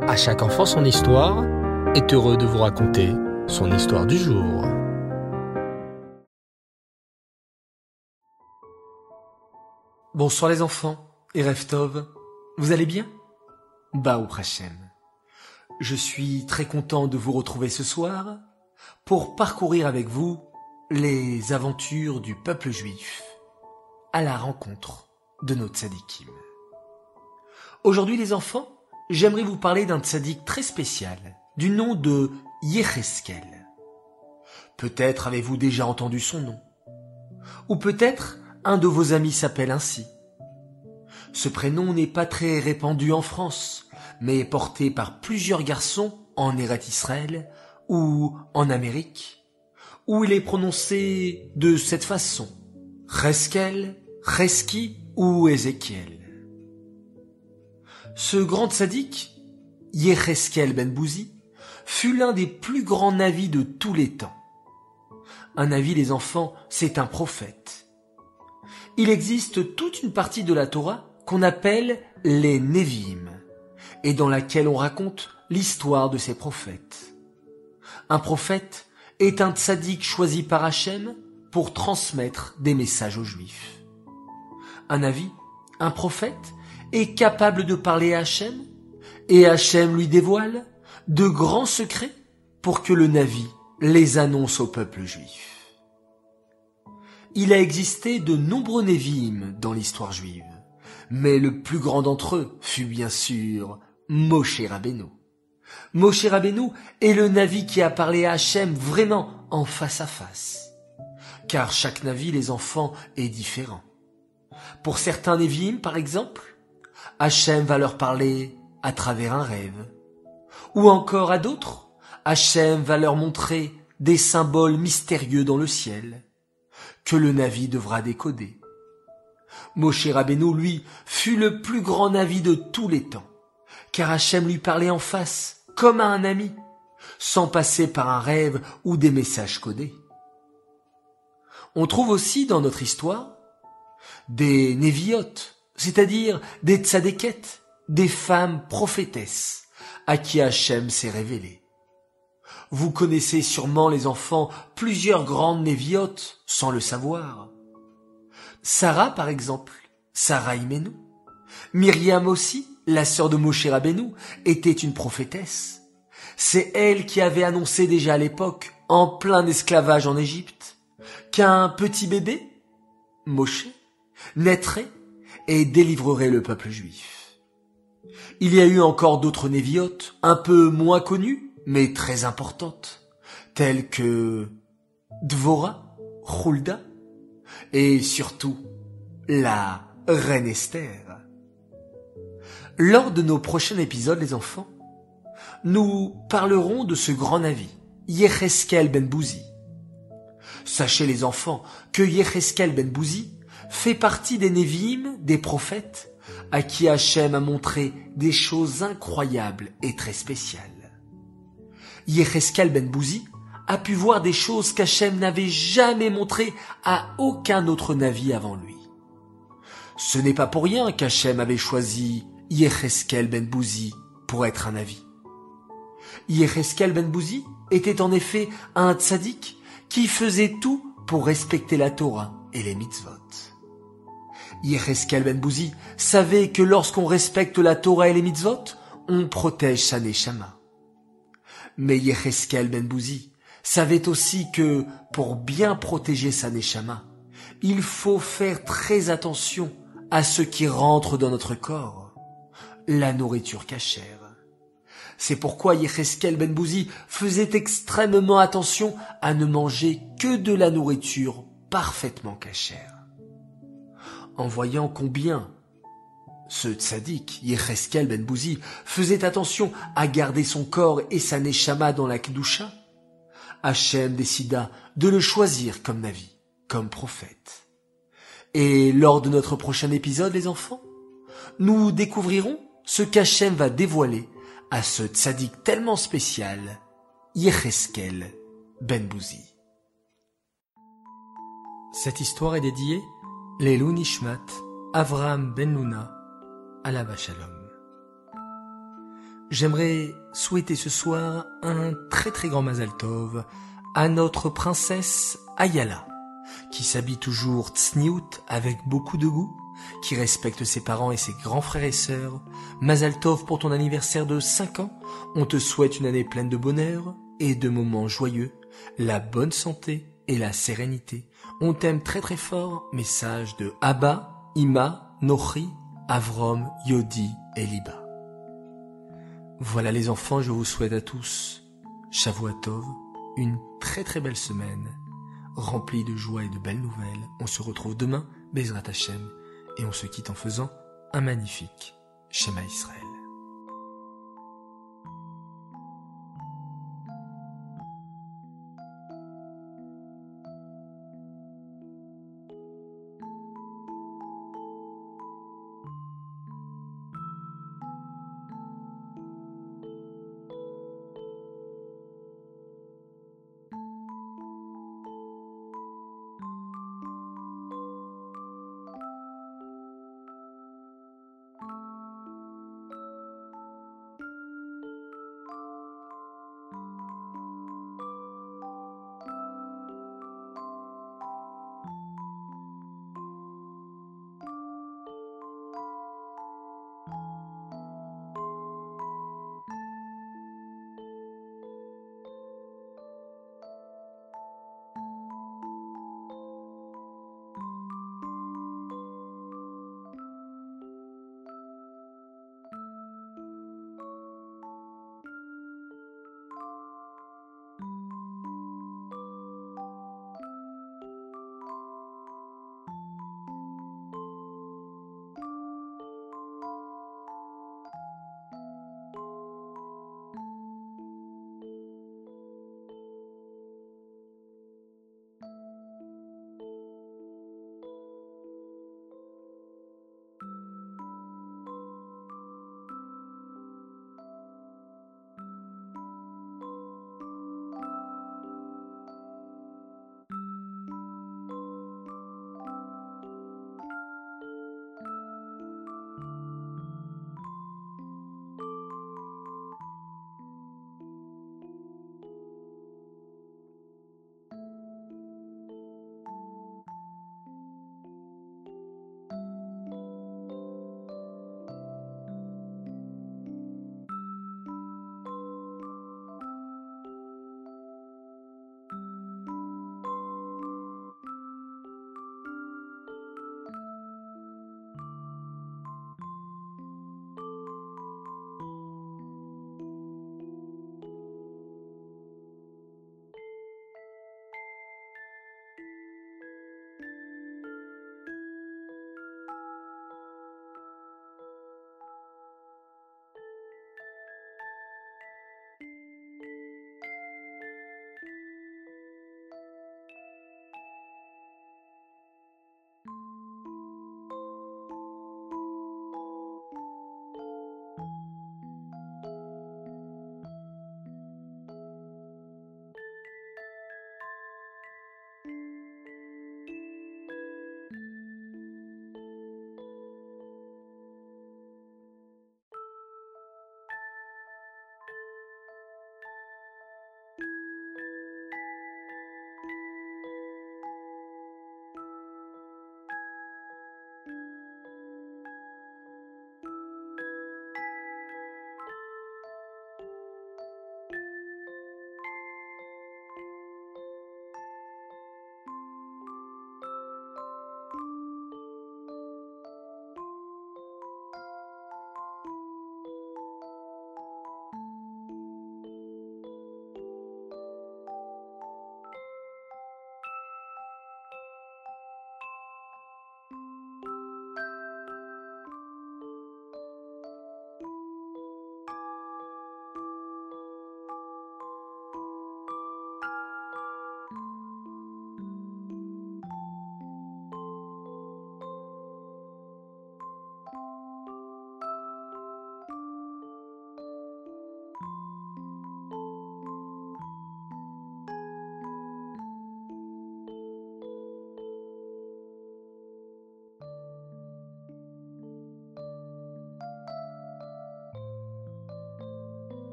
À chaque enfant son histoire est heureux de vous raconter son histoire du jour. Bonsoir les enfants et Erev Tov, vous allez bien? Baruch Hashem. Je suis très content de vous retrouver ce soir pour parcourir avec vous les aventures du peuple juif à la rencontre de nos tzadikim. Aujourd'hui les enfants, j'aimerais vous parler d'un tzadik très spécial du nom de Yecheskel. Peut-être avez-vous déjà entendu son nom, ou peut-être un de vos amis s'appelle ainsi. Ce prénom n'est pas très répandu en France, mais est porté par plusieurs garçons en Eretz Israël ou en Amérique, où il est prononcé de cette façon: Cheskel, Cheski ou Ézéchiel. Ce grand tzaddik, Yecheskel ben Bouzi, fut l'un des plus grands navis de tous les temps. Un navi, les enfants, c'est un prophète. Il existe toute une partie de la Torah qu'on appelle les Nevi'im, et dans laquelle on raconte l'histoire de ces prophètes. Un prophète est un tzaddik choisi par Hachem pour transmettre des messages aux Juifs. Un navi, un prophète, est capable de parler à Hachem, et Hachem lui dévoile de grands secrets pour que le navi les annonce au peuple juif. Il a existé de nombreux Nevi'im dans l'histoire juive, mais le plus grand d'entre eux fut bien sûr Moshe Rabbeinu. Moshe Rabbeinu est le navi qui a parlé à Hachem vraiment en face à face. Car chaque navi, les enfants, est différent. Pour certains Nevi'im, par exemple, Hachem va leur parler à travers un rêve. Ou encore à d'autres, Hachem va leur montrer des symboles mystérieux dans le ciel, que le navi devra décoder. Moshe Rabbeinu, lui, fut le plus grand navi de tous les temps, car Hachem lui parlait en face, comme à un ami, sans passer par un rêve ou des messages codés. On trouve aussi dans notre histoire des Neviot, c'est-à-dire des tzadékettes, des femmes prophétesses, à qui Hachem s'est révélé. Vous connaissez sûrement, les enfants, plusieurs grandes Neviot, sans le savoir. Sarah, par exemple, Sarah Imenu. Myriam aussi, la sœur de Moshe Rabbeinu, était une prophétesse. C'est elle qui avait annoncé déjà à l'époque, en plein esclavage en Égypte, qu'un petit bébé, Moshe, naîtrait et délivrerait le peuple juif. Il y a eu encore d'autres Néviotes, un peu moins connues, mais très importantes, telles que Dvorah, Hulda, et surtout la reine Esther. Lors de nos prochains épisodes, les enfants, nous parlerons de ce grand navi, Yecheskel ben Bouzi. Sachez, les enfants, que Yecheskel ben Bouzi fait partie des Nevi'im, des prophètes, à qui Hachem a montré des choses incroyables et très spéciales. Yecheskel ben Bouzi a pu voir des choses qu'Hachem n'avait jamais montrées à aucun autre navi avant lui. Ce n'est pas pour rien qu'Hachem avait choisi Yecheskel ben Bouzi pour être un navi. Yecheskel ben Bouzi était en effet un tzaddik qui faisait tout pour respecter la Torah et les mitzvot. Yecheskel ben Bouzi savait que lorsqu'on respecte la Torah et les mitzvot, on protège sa neshama. Mais Yecheskel ben Bouzi savait aussi que, pour bien protéger sa neshama, il faut faire très attention à ce qui rentre dans notre corps, la nourriture cachère. C'est pourquoi Yecheskel ben Bouzi faisait extrêmement attention à ne manger que de la nourriture parfaitement cachère. En voyant combien ce tzaddik, Yecheskel ben Bouzi, faisait attention à garder son corps et sa neshama dans la kedusha, Hachem décida de le choisir comme navi, comme prophète. Et lors de notre prochain épisode, les enfants, nous découvrirons ce qu'Hachem va dévoiler à ce tzaddik tellement spécial, Yecheskel ben Bouzi. Cette histoire est dédiée Leilou Nishmat Avraham ben Luna Alav Shalom. j'aimerais souhaiter ce soir un très très grand Mazal Tov à notre princesse Ayala, qui s'habille toujours tsniout avec beaucoup de goût, qui respecte ses parents et ses grands frères et sœurs. Mazal Tov pour ton anniversaire de 5 ans. On te souhaite une année pleine de bonheur et de moments joyeux, la bonne santé et la sérénité. On t'aime très très fort. Message de Abba, Ima, Nochi, Avrom, Yodi et Liba. Voilà les enfants, je vous souhaite à tous Shavua Tov, une très très belle semaine, remplie de joie et de belles nouvelles. On se retrouve demain, Bezrat Hashem, et on se quitte en faisant un magnifique Shema Israël.